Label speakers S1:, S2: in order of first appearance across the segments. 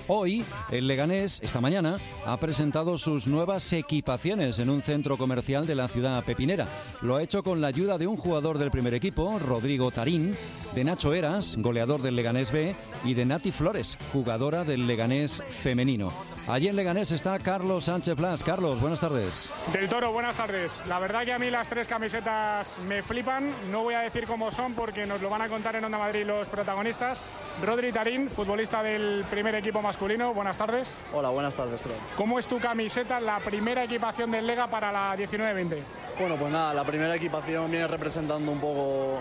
S1: Hoy, el Leganés, esta mañana, ha presentado sus nuevas equipaciones en un centro comercial de la ciudad pepinera. Lo ha hecho con la ayuda de un jugador del primer equipo, Rodrigo Tarín, de Nacho Heras, goleador del Leganés B, y de Nati Flores, jugadora del Leganés femenino. Allí en Leganés está Carlos Sánchez Blas. Carlos, buenas tardes.
S2: Del Toro, buenas tardes. La verdad que a mí las tres camisetas me flipan. No voy a decir cómo son porque nos lo van a contar en Onda Madrid los protagonistas. Rodri Tarín, futbolista del primer equipo masculino. Buenas tardes.
S3: Hola, buenas tardes, Fred.
S2: ¿Cómo es tu camiseta, la primera equipación del Lega para la 19-20?
S3: Bueno, pues nada, la primera equipación viene representando un poco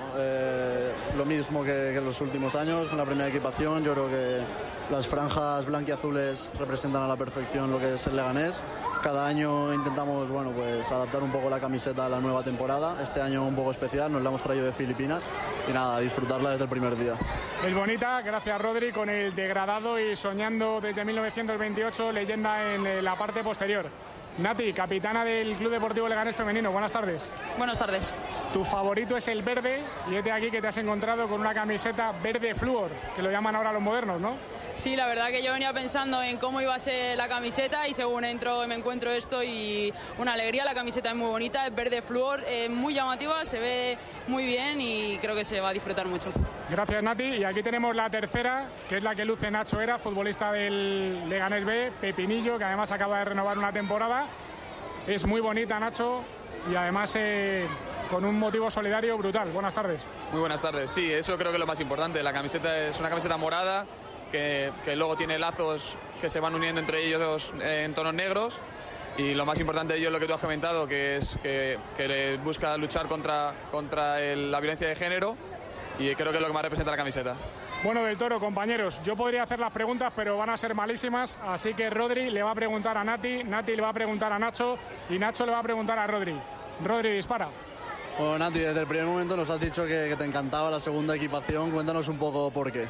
S3: lo mismo que los últimos años. Con la primera equipación yo creo que las franjas blanquiazules representan a la perfección lo que es el Leganés. Cada año intentamos pues adaptar un poco la camiseta a la nueva temporada. Este año un poco especial, nos la hemos traído de Filipinas y nada, disfrutarla desde el primer día.
S2: Es bonita, gracias Rodri, con el degradado y soñando desde 1928, leyenda en la parte posterior. Nati, capitana del Club Deportivo Leganés femenino, buenas tardes.
S4: Buenas tardes.
S2: Tu favorito es el verde y este aquí que te has encontrado con una camiseta verde flúor, que lo llaman ahora los modernos, ¿no?
S4: Sí, la verdad que yo venía pensando en cómo iba a ser la camiseta y según entro me encuentro esto y una alegría. La camiseta es muy bonita, es verde flúor, muy llamativa, se ve muy bien y creo que se va a disfrutar mucho.
S2: Gracias, Nati. Y aquí tenemos la tercera, que es la que luce Nacho Heras, futbolista del Leganés B, Pepinillo, que además acaba de renovar una temporada. Es muy bonita, Nacho, y además con un motivo solidario brutal. Buenas tardes.
S5: Muy buenas tardes. Sí, eso creo que es lo más importante. La camiseta es una camiseta morada que luego tiene lazos que se van uniendo entre ellos en tonos negros. Y lo más importante de ello es lo que tú has comentado, que es que busca luchar contra la violencia de género, y creo que es lo que más representa la camiseta.
S2: Bueno, Del Toro, compañeros, yo podría hacer las preguntas, pero van a ser malísimas, así que Rodri le va a preguntar a Nati, Nati le va a preguntar a Nacho y Nacho le va a preguntar a Rodri. Rodri, dispara.
S3: Bueno, Nati, desde el primer momento nos has dicho que te encantaba la segunda equipación. Cuéntanos un poco por qué.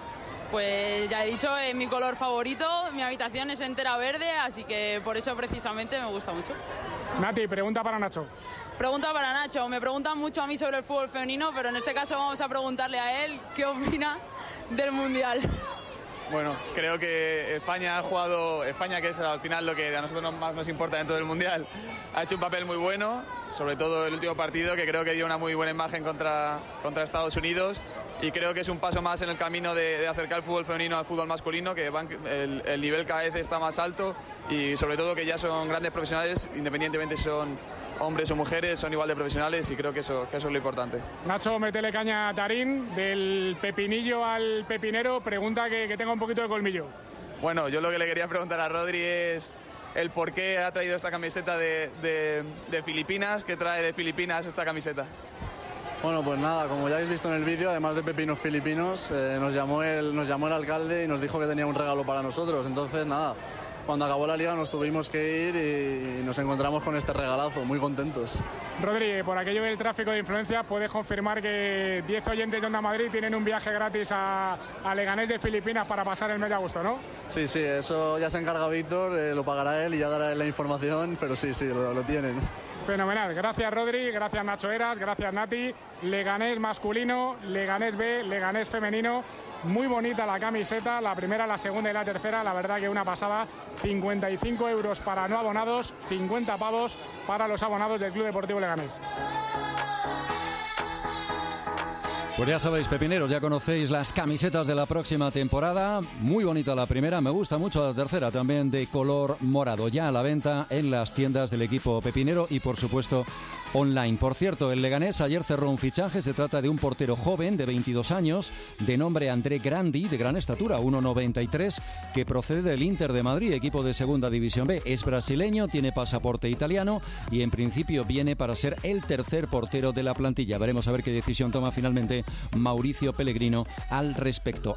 S4: Pues ya he dicho, es mi color favorito, mi habitación es entera verde, así que por eso precisamente me gusta mucho.
S2: Nati, pregunta para Nacho.
S4: Pregunta para Nacho. Me preguntan mucho a mí sobre el fútbol femenino, pero en este caso vamos a preguntarle a él qué opina del Mundial.
S5: Bueno, creo que España, que es al final lo que a nosotros más nos importa dentro del Mundial, ha hecho un papel muy bueno, sobre todo el último partido, que creo que dio una muy buena imagen contra Estados Unidos, y creo que es un paso más en el camino de acercar el fútbol femenino al fútbol masculino, que el nivel cada vez está más alto y sobre todo que ya son grandes profesionales, independientemente si son hombres o mujeres, son igual de profesionales, y creo que eso es lo importante.
S2: Nacho, métele caña a Tarín, del pepinillo al pepinero, pregunta que tenga un poquito de colmillo.
S5: Bueno, yo lo que le quería preguntar a Rodri es el por qué ha traído esta camiseta de Filipinas, ¿qué trae de Filipinas esta camiseta?
S3: Bueno, pues nada, como ya habéis visto en el vídeo, además de pepinos filipinos, nos llamó el alcalde y nos dijo que tenía un regalo para nosotros. Entonces, nada, cuando acabó la liga nos tuvimos que ir y nos encontramos con este regalazo, muy contentos.
S2: Rodri, por aquello del tráfico de influencias, ¿puedes confirmar que 10 oyentes de Onda Madrid tienen un viaje gratis a Leganés de Filipinas para pasar el mes de agosto, ¿no?
S3: Sí, eso ya se encarga Víctor, lo pagará él y ya dará la información, pero sí, lo tienen.
S2: Fenomenal. Gracias, Rodri, gracias, Nacho Heras, gracias, Nati. Leganés masculino, Leganés B, Leganés femenino. Muy bonita la camiseta, la primera, la segunda y la tercera, la verdad que una pasada. 55 euros para no abonados, 50 pavos para los abonados del Club Deportivo Leganés.
S1: Pues ya sabéis, pepineros, ya conocéis las camisetas de la próxima temporada. Muy bonita la primera, me gusta mucho la tercera, también de color morado. Ya a la venta en las tiendas del equipo pepinero y, por supuesto, online. Por cierto, el Leganés ayer cerró un fichaje. Se trata de un portero joven de 22 años, de nombre André Grandi, de gran estatura, 1,93, que procede del Inter de Madrid, equipo de Segunda División B. Es brasileño, tiene pasaporte italiano y en principio viene para ser el tercer portero de la plantilla. Veremos a ver qué decisión toma finalmente Mauricio Pellegrino al respecto.